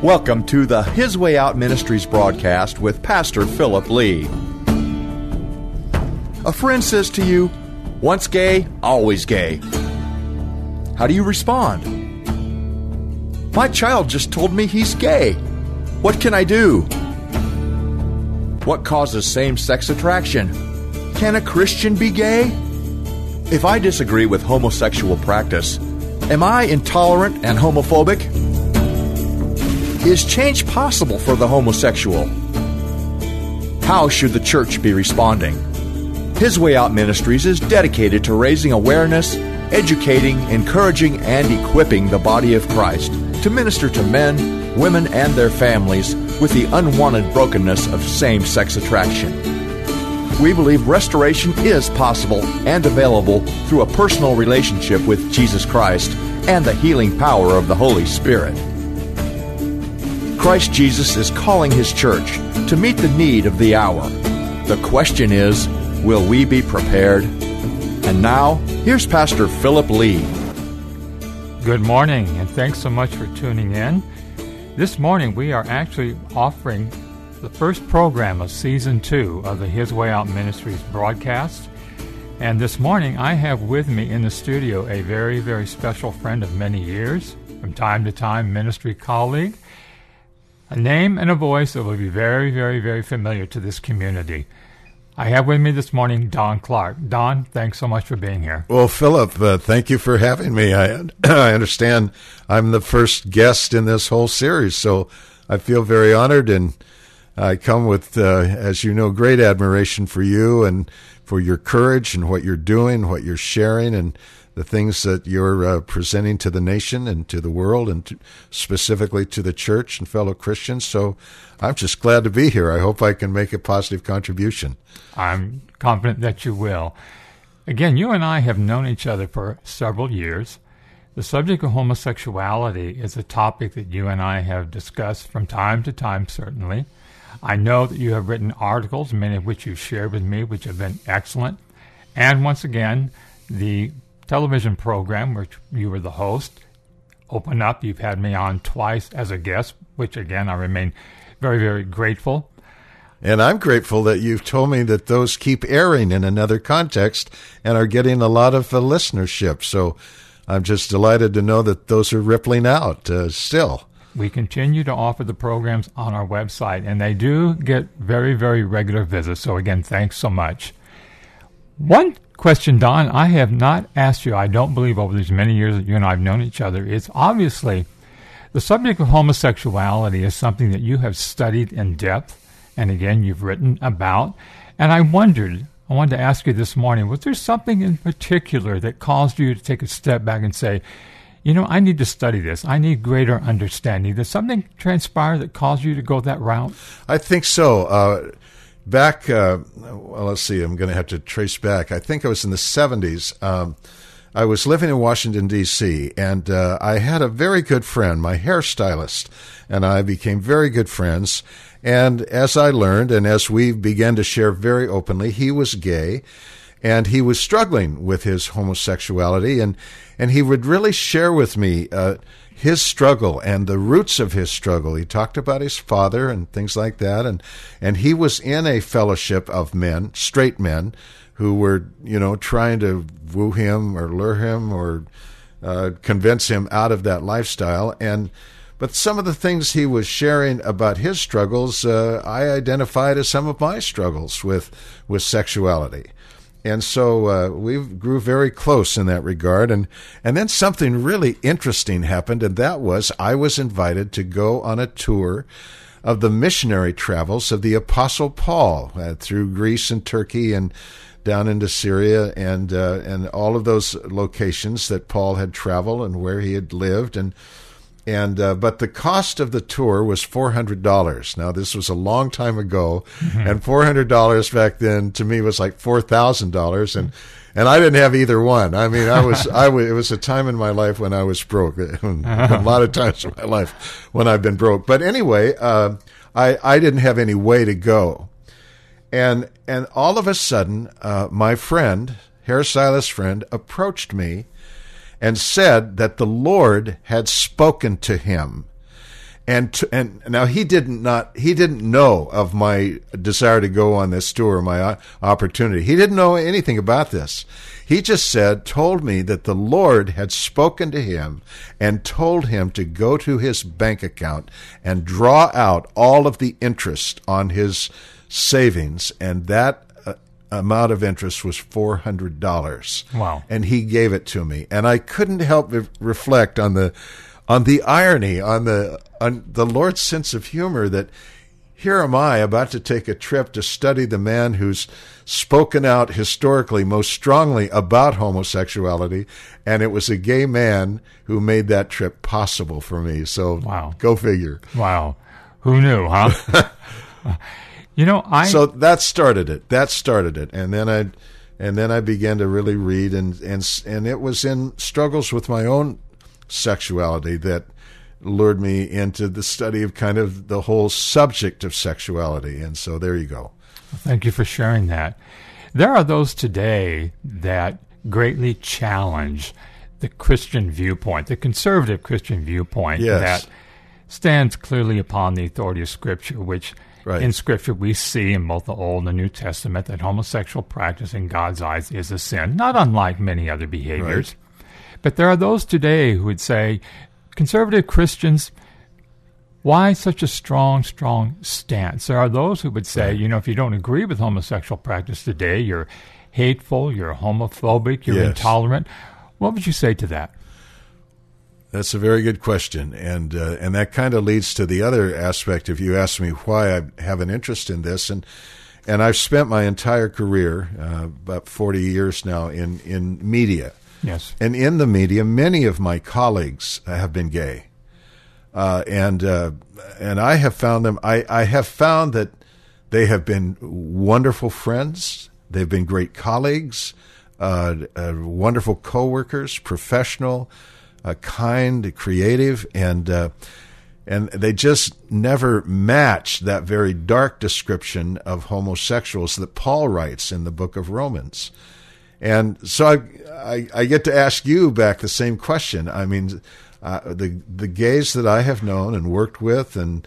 Welcome to the His Way Out Ministries broadcast with Pastor Philip Lee. A friend says to you, once gay, always gay. How do you respond? My child just told me he's gay. What can I do? What causes same-sex attraction? Can a Christian be gay? If I disagree with homosexual practice, am I intolerant and homophobic? Is change possible for the homosexual? How should the church be responding? His Way Out Ministries is dedicated to raising awareness, educating, encouraging, and equipping the body of Christ to minister to men, women, and their families with the unwanted brokenness of same-sex attraction. We believe restoration is possible and available through a personal relationship with Jesus Christ and the healing power of the Holy Spirit. Christ Jesus is calling His church to meet the need of the hour. The question is, will we be prepared? And now, here's Pastor Philip Lee. Good morning, and thanks so much for tuning in. This morning, we are actually offering the first program of Season 2 of the His Way Out Ministries broadcast. And this morning, I have with me in the studio a very, very special friend of many years, from time to time ministry colleague, a name and a voice that will be very, very, very familiar to this community. I have with me this morning Don Clark. Don, thanks so much for being here. Well, Philip, thank you for having me. I understand I'm the first guest in this whole series, so I feel very honored, and I come with, as you know, great admiration for you and for your courage and what you're doing, what you're sharing, and the things that you're presenting to the nation and to the world and specifically to the church and fellow Christians. So I'm just glad to be here. I hope I can make a positive contribution. I'm confident that you will. Again, you and I have known each other for several years. The subject of homosexuality is a topic that you and I have discussed from time to time, certainly. I know that you have written articles, many of which you've shared with me, which have been excellent. And once again, the television program, which you were the host, Open Up, you've had me on twice as a guest, which again, I remain very, very grateful. And I'm grateful that you've told me that those keep airing in another context and are getting a lot of listenership. So I'm just delighted to know that those are rippling out still. We continue to offer the programs on our website, and they do get very, very regular visits. So again, thanks so much. One question, Don, I have not asked you, I don't believe over these many years that you and I have known each other, is obviously the subject of homosexuality is something that you have studied in depth, and again, you've written about. And I wanted to ask you this morning, was there something in particular that caused you to take a step back and say, you know, I need to study this. I need greater understanding. Did something transpire that caused you to go that route? I think so. Back, let's see, I'm going to have to trace back. I think I was in the 70s. I was living in Washington, D.C., and I had a very good friend, my hairstylist, and I became very good friends. And as I learned, and as we began to share very openly, he was gay, and he was struggling with his homosexuality, and he would really share with me his struggle and the roots of his struggle. He talked about his father and things like that, and he was in a fellowship of men, straight men, who were, you know, trying to woo him or lure him or convince him out of that lifestyle. But some of the things he was sharing about his struggles, I identified as some of my struggles with sexuality. And so we grew very close in that regard. And then something really interesting happened, and that was I was invited to go on a tour of the missionary travels of the Apostle Paul through Greece and Turkey and down into Syria and all of those locations that Paul had traveled and where he had lived. But the cost of the tour was $400. Now, this was a long time ago, and $400 back then to me was like $4,000, and I didn't have either one. I mean, it was a time in my life when I was broke. A lot of times in my life when I've been broke. But anyway, I didn't have any way to go, and all of a sudden, my friend, hairstylist friend, approached me and said that the Lord had spoken to him And now he didn't know of my desire to go on this tour, my opportunity. He didn't know anything about this. He just told me that the Lord had spoken to him and told him to go to his bank account and draw out all of the interest on his savings, and that amount of interest was $400. Wow. And he gave it to me. And I couldn't help but reflect on the irony, on the Lord's sense of humor, that here am I about to take a trip to study the man who's spoken out historically most strongly about homosexuality, and it was a gay man who made that trip possible for me. So wow. Go figure. Wow. Who knew, huh? So that started it. And then I began to really read, and it was in struggles with my own sexuality that lured me into the study of kind of the whole subject of sexuality. And so there you go. Thank you for sharing that. There are those today that greatly challenge the Christian viewpoint, the conservative Christian viewpoint, yes. that stands clearly upon the authority of Scripture, which right. in Scripture we see in both the Old and the New Testament that homosexual practice in God's eyes is a sin, not unlike many other behaviors. Right. But there are those today who would say, conservative Christians, why such a strong stance? There are those who would say, if you don't agree with homosexual practice today, you're hateful, you're homophobic, you're yes. intolerant. What would you say to that? That's a very good question, and that kind of leads to the other aspect. If you ask me why I have an interest in this, and I've spent my entire career, about 40 years now, in media. Yes. And in the media, many of my colleagues have been gay, and I have found them. I have found that they have been wonderful friends. They've been great colleagues, wonderful coworkers, professional, kind, creative, and they just never match that very dark description of homosexuals that Paul writes in the book of Romans. And so I get to ask you back the same question. I mean, the gays that I have known and worked with and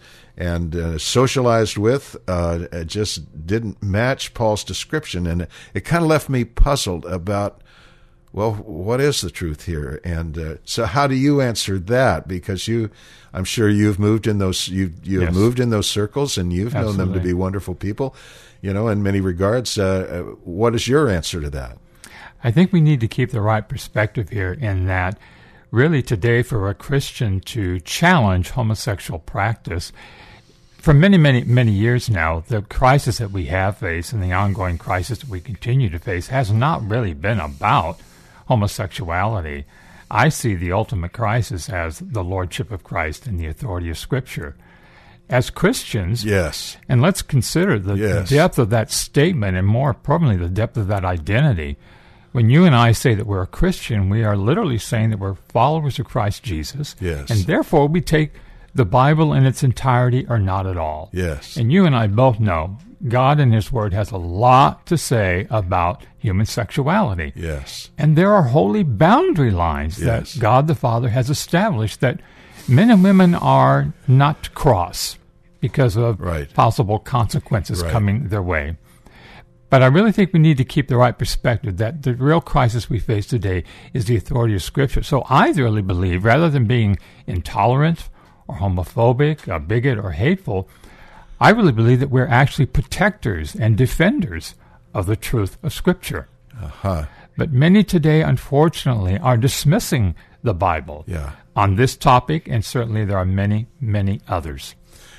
socialized with just didn't match Paul's description, and it kind of left me puzzled about, well, what is the truth here? And so, how do you answer that? Because I'm sure you've moved in those you've yes. moved in those circles, and you've Absolutely. known them to be wonderful people, in many regards. What is your answer to that? I think we need to keep the right perspective here, in that really today for a Christian to challenge homosexual practice, for many, many, many years now, the crisis that we have faced and the ongoing crisis that we continue to face has not really been about homosexuality. I see the ultimate crisis as the lordship of Christ and the authority of Scripture. As Christians, yes, and let's consider the yes. depth of that statement, and more importantly, the depth of that identity. When you and I say that we're a Christian, we are literally saying that we're followers of Christ Jesus, yes. and therefore we take the Bible in its entirety or not at all. Yes. And you and I both know God in His Word has a lot to say about human sexuality. Yes. And there are holy boundary lines yes. that God the Father has established that men and women are not to cross because of right. possible consequences right. coming their way. But I really think we need to keep the right perspective that the real crisis we face today is the authority of Scripture. So I really believe, rather than being intolerant or homophobic, a bigot, or hateful, I really believe that we're actually protectors and defenders of the truth of Scripture. Uh-huh. But many today, unfortunately, are dismissing the Bible yeah. on this topic, and certainly there are many, many others.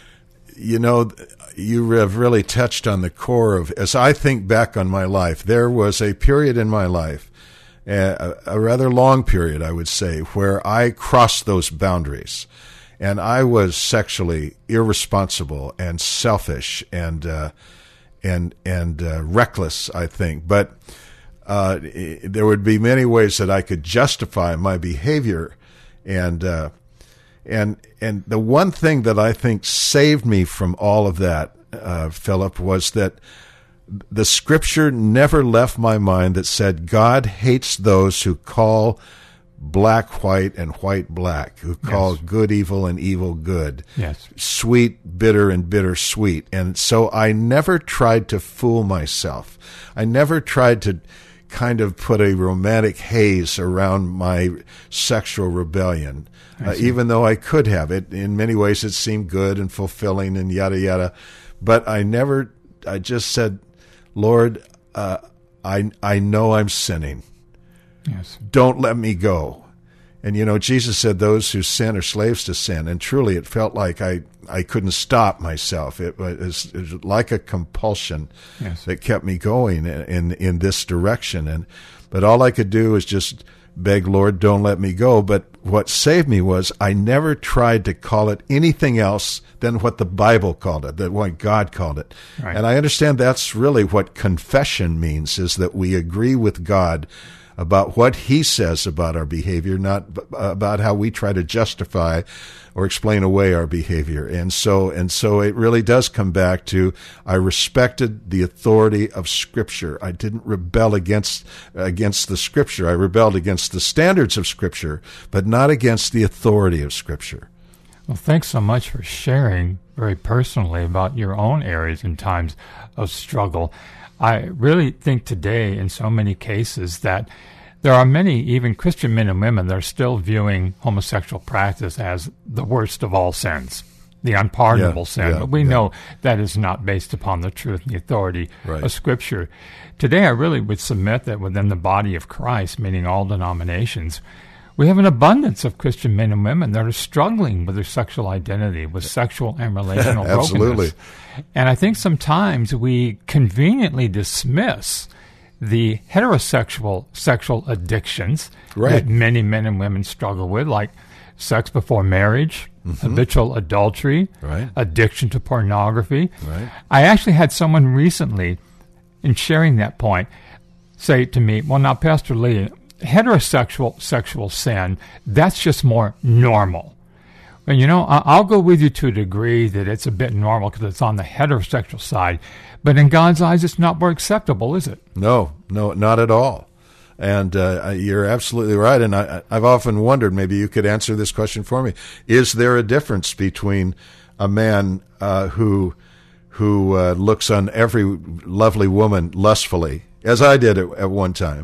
You have really touched on the core of, as I think back on my life, there was a period in my life, a rather long period, I would say, where I crossed those boundaries. And I was sexually irresponsible and selfish and reckless, I think. But there would be many ways that I could justify my behavior. And the one thing that I think saved me from all of that, Philip, was that the Scripture never left my mind that said God hates those who call black white and white black, who call good evil and evil good, sweet bitter and bitter sweet. And so I never tried to fool myself. I never tried to kind of put a romantic haze around my sexual rebellion, even though I could have it. In many ways it seemed good and fulfilling and yada yada, but I just said, Lord, I know I'm sinning. Yes. Don't let me go. And, Jesus said those who sin are slaves to sin. And truly, it felt like I couldn't stop myself. It was like a compulsion that kept me going in this direction. But all I could do was just beg, Lord, don't let me go. But what saved me was I never tried to call it anything else than what the Bible called it, than what God called it. Right. And I understand that's really what confession means, is that we agree with God about what he says about our behavior, not about how we try to justify or explain away our behavior. And so it really does come back to, I respected the authority of Scripture. I didn't rebel against the Scripture. I rebelled against the standards of Scripture, but not against the authority of Scripture. Well, thanks so much for sharing very personally about your own areas and times of struggle. I really think today, in so many cases, that there are many, even Christian men and women, that are still viewing homosexual practice as the worst of all sins, the unpardonable sin. But we know that is not based upon the truth and the authority of Scripture. Today, I really would submit that within the body of Christ, meaning all denominations, we have an abundance of Christian men and women that are struggling with their sexual identity, with sexual and relational brokenness. And I think sometimes we conveniently dismiss the heterosexual sexual addictions that many men and women struggle with, like sex before marriage, habitual adultery, addiction to pornography. I actually had someone recently, in sharing that point, say to me, well, now, Pastor Lee, heterosexual sexual sin, that's just more normal. And, I'll go with you to a degree that it's a bit normal because it's on the heterosexual side. But in God's eyes, it's not more acceptable, is it? No, not at all. And you're absolutely right. And I've often wondered, maybe you could answer this question for me. Is there a difference between a man who looks on every lovely woman lustfully, as I did at one time,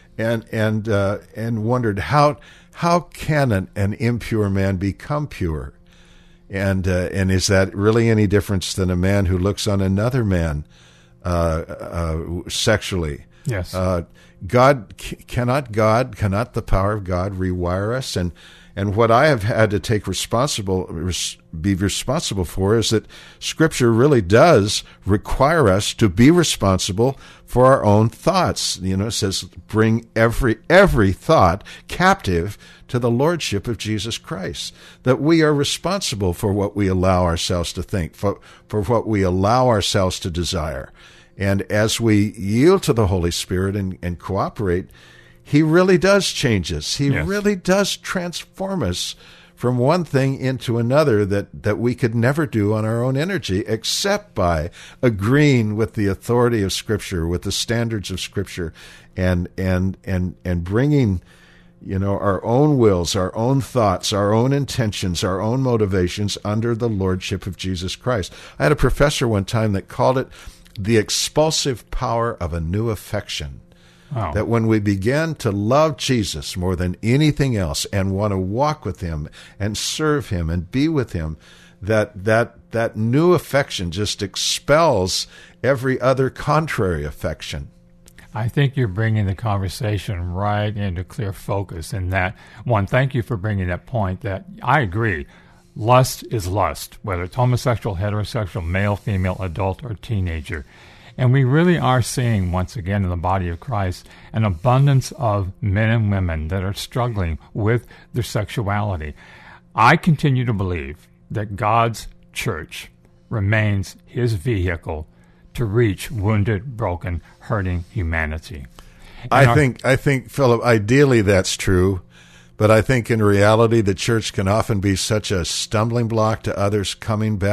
and wondered how can an impure man become pure? And is that really any difference than a man who looks on another man sexually? Yes. Cannot the power of God rewire us? And what I have had to be responsible for is that Scripture really does require us to be responsible for our own thoughts. It says, bring every thought captive to the Lordship of Jesus Christ. That we are responsible for what we allow ourselves to think, for what we allow ourselves to desire. And as we yield to the Holy Spirit and cooperate, He really does change us. He really does transform us from one thing into another that we could never do on our own energy, except by agreeing with the authority of Scripture, with the standards of Scripture, and bringing, our own wills, our own thoughts, our own intentions, our own motivations under the Lordship of Jesus Christ. I had a professor one time that called it the expulsive power of a new affection. Wow. That when we begin to love Jesus more than anything else and want to walk with Him and serve Him and be with Him, that new affection just expels every other contrary affection. I think you're bringing the conversation right into clear focus in that. One, thank you for bringing that point that I agree. Lust is lust, whether it's homosexual, heterosexual, male, female, adult, or teenager. And we really are seeing, once again, in the body of Christ, an abundance of men and women that are struggling with their sexuality. I continue to believe that God's church remains His vehicle to reach wounded, broken, hurting humanity. I think, Philip, ideally that's true, but I think in reality the church can often be such a stumbling block to others coming back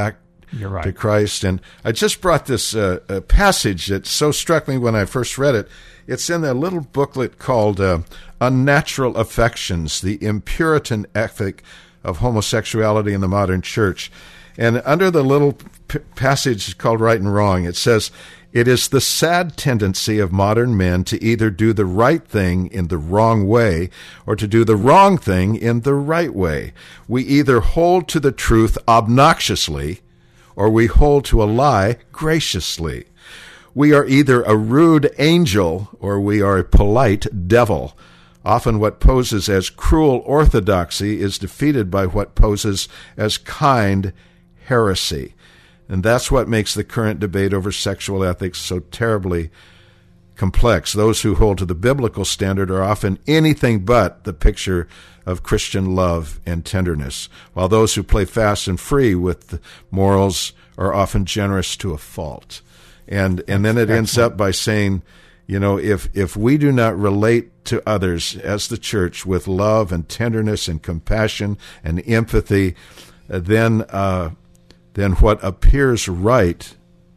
You're right. to Christ. And I just brought this passage that so struck me when I first read it. It's in a little booklet called Unnatural Affections, the Impuritan Ethic of Homosexuality in the Modern Church. And under the little passage called Right and Wrong, it says, "It is the sad tendency of modern men to either do the right thing in the wrong way or to do the wrong thing in the right way. We either hold to the truth obnoxiously or we hold to a lie graciously. We are either a rude angel or we are a polite devil. Often what poses as cruel orthodoxy is defeated by what poses as kind heresy." And that's what makes the current debate over sexual ethics so terribly complex. Those who hold to the biblical standard are often anything but the picture of Christian love and tenderness, while those who play fast and free with morals are often generous to a fault. And then it ends up by saying, you know, if we do not relate to others as the church with love and tenderness and compassion and empathy, then what appears right,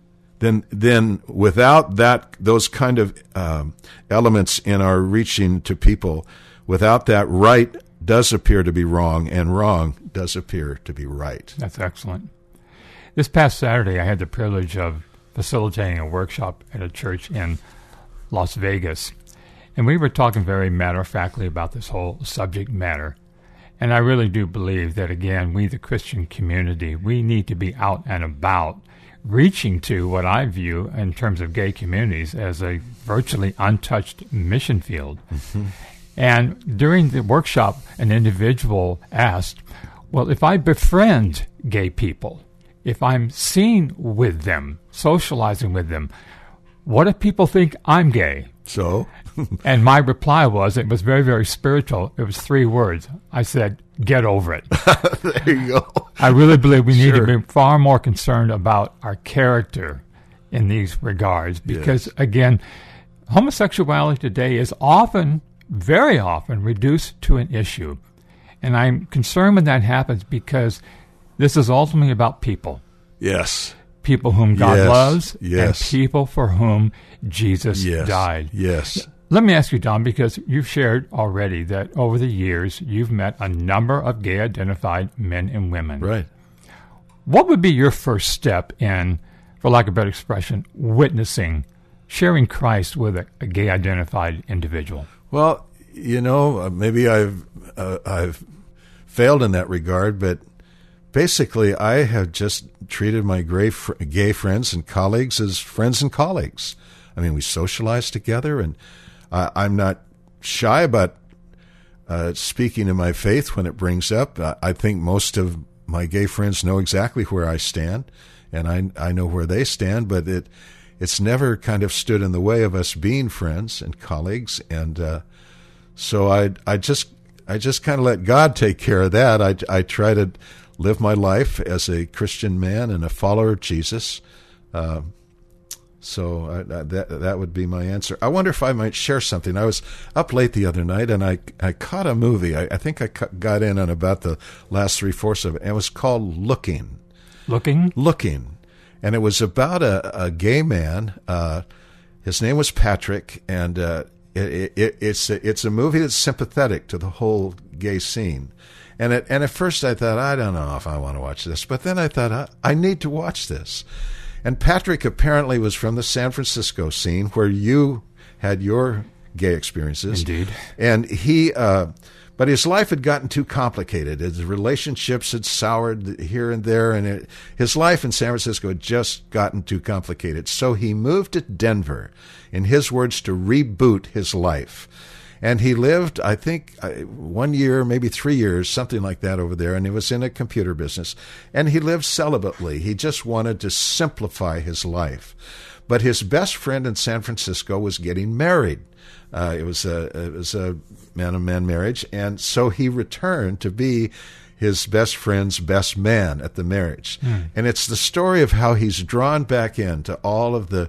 then without those kind of elements in our reaching to people, without that, right does appear to be wrong, and wrong does appear to be right. That's excellent. This past Saturday, I had the privilege of facilitating a workshop at a church in Las Vegas, and we were talking very matter-of-factly about this whole subject matter. And I really do believe that, again, we, the Christian community, we need to be out and about, reaching to what I view in terms of gay communities as a virtually untouched mission field. Mm-hmm. And during the workshop, an individual asked, well, if I befriend gay people, if I'm seen with them, socializing with them, what if people think I'm gay? So? And my reply was, it was very, very spiritual. It was 3 words. I said, get over it. There you go. I really believe we need to be far more concerned about our character in these regards because, again, homosexuality today is often, very often, reduced to an issue. And I'm concerned when that happens because this is ultimately about people. Yes. People whom God loves and Yes. people for whom Jesus died. Yes. Let me ask you, Don, because you've shared already that over the years you've met a number of gay-identified men and women. Right. What would be your first step in, for lack of a better expression, witnessing, sharing Christ with a gay-identified individual? Well, you know, maybe I've failed in that regard, but basically I have just treated my gay friends and colleagues as friends and colleagues. I mean, we socialize together, and I'm not shy about speaking to my faith when it brings up. I think most of my gay friends know exactly where I stand, and I know where they stand, but it's never kind of stood in the way of us being friends and colleagues. And so I just kind of let God take care of that. I try to live my life as a Christian man and a follower of Jesus. So that would be my answer. I wonder if I might share something. I was up late the other night, and I caught a movie. I think I got in on about the last 3/4 of it. And it was called Looking. Looking. And it was about a gay man. His name was Patrick, and it's a movie that's sympathetic to the whole gay scene. And at first I thought, I don't know if I want to watch this. But then I thought, I need to watch this. And Patrick apparently was from the San Francisco scene where you had your gay experiences. Indeed. And but his life had gotten too complicated. His relationships had soured here and there, and his life in San Francisco had just gotten too complicated. So he moved to Denver, in his words, to reboot his life. And he lived, I think, 1 year, maybe 3 years, something like that over there, and he was in a computer business. And he lived celibately. He just wanted to simplify his life. But his best friend in San Francisco was getting married. It was a man-to-man marriage, and so he returned to be his best friend's best man at the marriage. And it's the story of how he's drawn back into all of the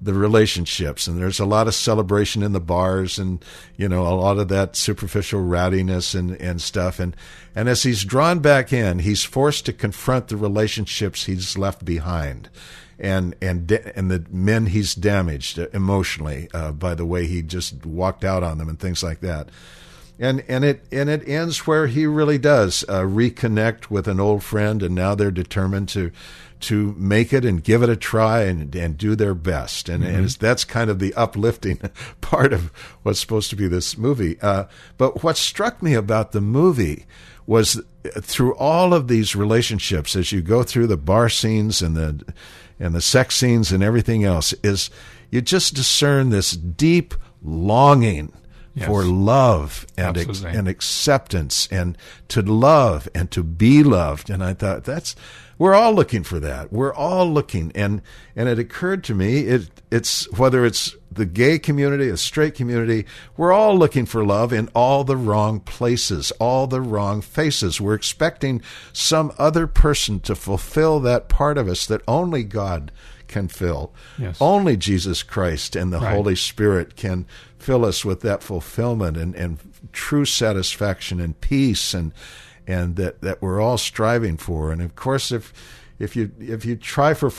the relationships, and there's a lot of celebration in the bars, and a lot of that superficial rowdiness and stuff. And as he's drawn back in, he's forced to confront the relationships he's left behind, and the men he's damaged emotionally by the way he just walked out on them and things like that. And it ends where he really does reconnect with an old friend, and now they're determined to make it and give it a try and do their best. And that's kind of the uplifting part of what's supposed to be this movie. But what struck me about the movie was through all of these relationships, as you go through the bar scenes and the sex scenes and everything else, is you just discern this deep longing for love and acceptance, and to love and to be loved. And I thought we're all looking for that. We're all looking. And it occurred to me, it's whether it's the gay community, the straight community, we're all looking for love in all the wrong places, all the wrong faces. We're expecting some other person to fulfill that part of us that only God can fill. Yes. Only Jesus Christ and the Holy Spirit can fill us with that fulfillment and true satisfaction and peace and that we're all striving for. And of course, if you try for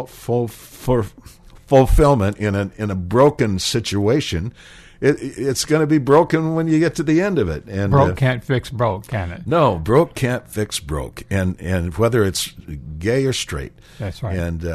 fulfillment in a broken situation, it's going to be broken when you get to the end of it. And broke can't fix broke, can it? No, broke can't fix broke. And whether it's gay or straight. That's right. And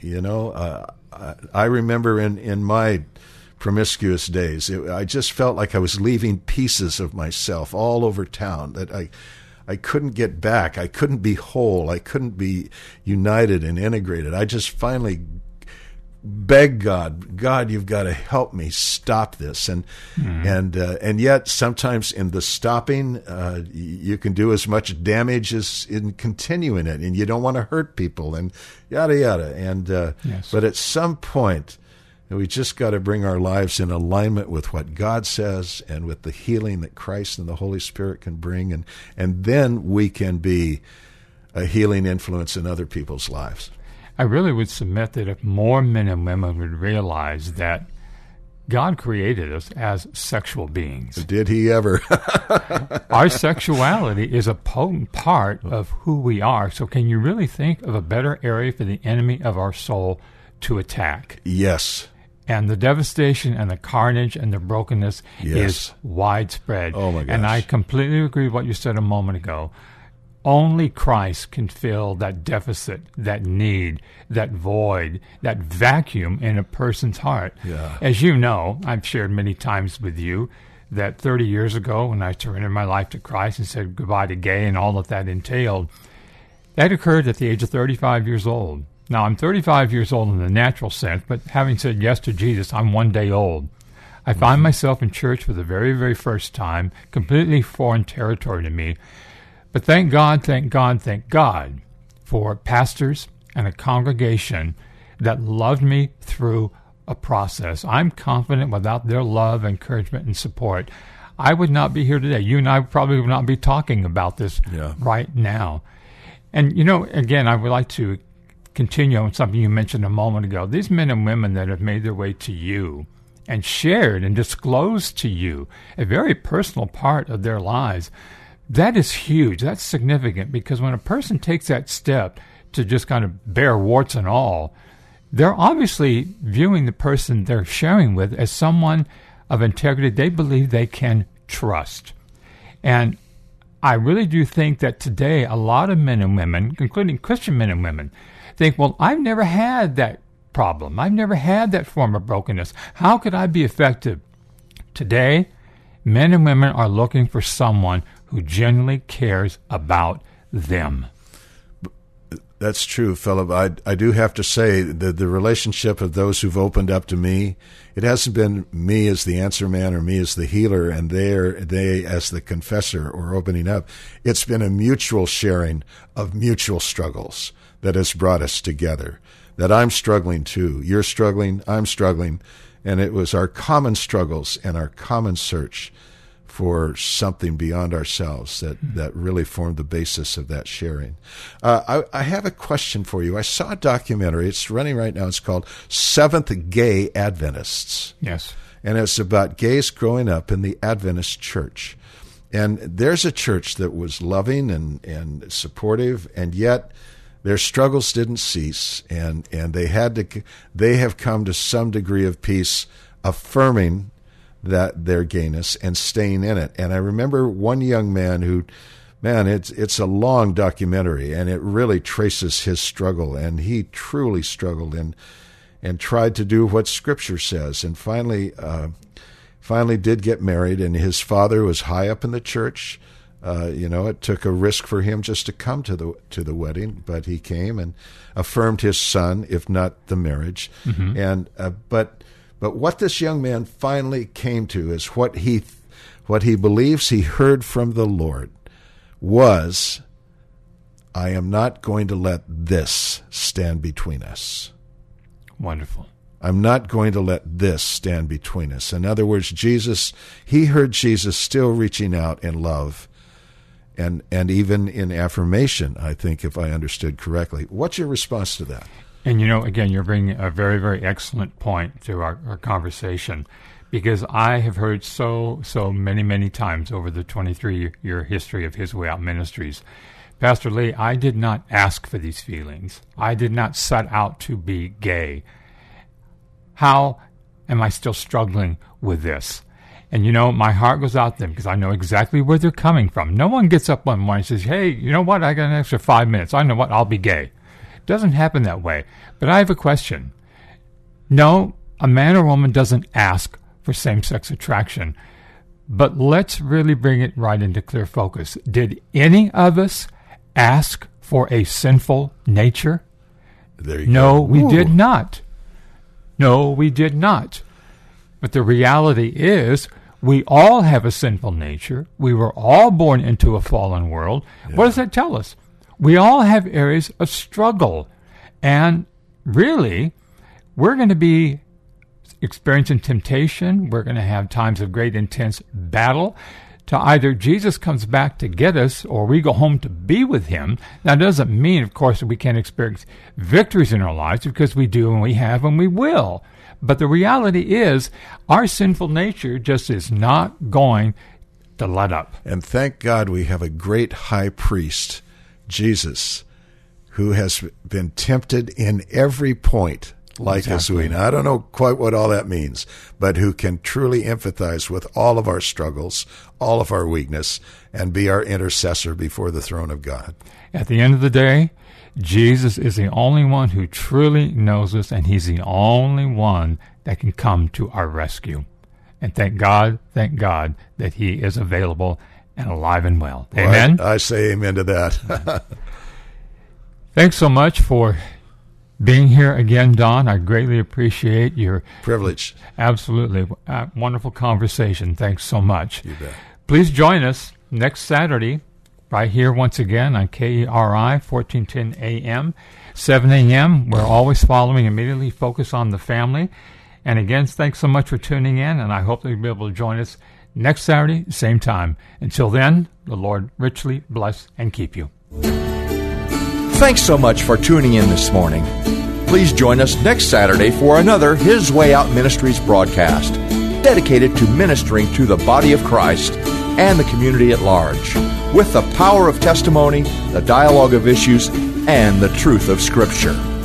I remember in my promiscuous days, I just felt like I was leaving pieces of myself all over town that I couldn't get back. I couldn't be whole. I couldn't be united and integrated. I just finally begged God, you've got to help me stop this. And yet sometimes in the stopping, you can do as much damage as in continuing it, and you don't want to hurt people and yada yada. And but at some point, we just got to bring our lives in alignment with what God says and with the healing that Christ and the Holy Spirit can bring, and then we can be a healing influence in other people's lives. I really would submit that if more men and women would realize that God created us as sexual beings. Did he ever? Our sexuality is a potent part of who we are. So can you really think of a better area for the enemy of our soul to attack? Yes. And the devastation and the carnage and the brokenness is widespread. Oh, my gosh. And I completely agree with what you said a moment ago. Only Christ can fill that deficit, that need, that void, that vacuum in a person's heart. Yeah. As you know, I've shared many times with you that 30 years ago when I surrendered my life to Christ and said goodbye to gay and all that entailed, that occurred at the age of 35 years old. Now, I'm 35 years old in the natural sense, but having said yes to Jesus, I'm one day old. I find myself in church for the very, very first time, completely foreign territory to me. But thank God for pastors and a congregation that loved me through a process. I'm confident without their love, encouragement, and support, I would not be here today. You and I probably would not be talking about this right now. And, again, I would like to continue on something you mentioned a moment ago. These men and women that have made their way to you and shared and disclosed to you a very personal part of their lives, that is huge. That's significant, because when a person takes that step to just kind of bear warts and all, they're obviously viewing the person they're sharing with as someone of integrity they believe they can trust. And I really do think that today a lot of men and women, including Christian men and women, think, well, I've never had that problem. I've never had that form of brokenness. How could I be effective? Today, men and women are looking for someone who genuinely cares about them. That's true, Philip. I do have to say that the relationship of those who've opened up to me, it hasn't been me as the answer man or me as the healer and they as the confessor or opening up. It's been a mutual sharing of mutual struggles that has brought us together. That I'm struggling too. You're struggling, I'm struggling. And it was our common struggles and our common search for something beyond ourselves that really formed the basis of that sharing. I have a question for you. I saw a documentary. It's running right now. It's called Seventh Gay Adventists. Yes. And it's about gays growing up in the Adventist church. And there's a church that was loving and supportive, and yet their struggles didn't cease, and they have come to some degree of peace, affirming that their gayness and staying in it. And I remember one young man who, it's a long documentary, and it really traces his struggle, and he truly struggled and tried to do what Scripture says, and finally did get married, and his father was high up in the church. It took a risk for him just to come to the wedding, but he came and affirmed his son, if not the marriage. Mm-hmm. And but what this young man finally came to is what he believes he heard from the Lord was, I am not going to let this stand between us. Wonderful. I'm not going to let this stand between us. In other words, he heard Jesus still reaching out in love and even in affirmation, I think, if I understood correctly. What's your response to that? And, again, you're bringing a very, very excellent point to our conversation, because I have heard so many, many times over the 23-year history of His Way Out Ministries, Pastor Lee, I did not ask for these feelings. I did not set out to be gay. How am I still struggling with this? And, my heart goes out to them because I know exactly where they're coming from. No one gets up one morning and says, hey, you know what, I got an extra 5 minutes. I know what, I'll be gay. It doesn't happen that way. But I have a question. No, a man or woman doesn't ask for same-sex attraction. But let's really bring it right into clear focus. Did any of us ask for a sinful nature? There you go. We did not. No, we did not. But the reality is, we all have a sinful nature. We were all born into a fallen world. Yeah. What does that tell us? We all have areas of struggle. And really, we're going to be experiencing temptation. We're going to have times of great intense battle to either Jesus comes back to get us or we go home to be with him. Now, it doesn't mean, of course, that we can't experience victories in our lives, because we do and we have and we will. But the reality is our sinful nature just is not going to let up. And thank God we have a great high priest, Jesus, who has been tempted in every point like us we. Now, I don't know quite what all that means, but who can truly empathize with all of our struggles, all of our weakness, and be our intercessor before the throne of God. At the end of the day, Jesus is the only one who truly knows us, and he's the only one that can come to our rescue. And thank God that he is available and alive and well. Amen? Well, I say amen to that. Thanks so much for being here again, Don. I greatly appreciate your privilege. Absolutely. Wonderful conversation. Thanks so much. You bet. Please join us next Saturday right here once again on KERI, 1410 AM, 7 a.m. We're always following Immediately Focus on the Family. And again, thanks so much for tuning in, and I hope that you'll be able to join us next Saturday, same time. Until then, the Lord richly bless and keep you. Thanks so much for tuning in this morning. Please join us next Saturday for another His Way Out Ministries broadcast, dedicated to ministering to the body of Christ and the community at large, with the power of testimony, the dialogue of issues, and the truth of Scripture.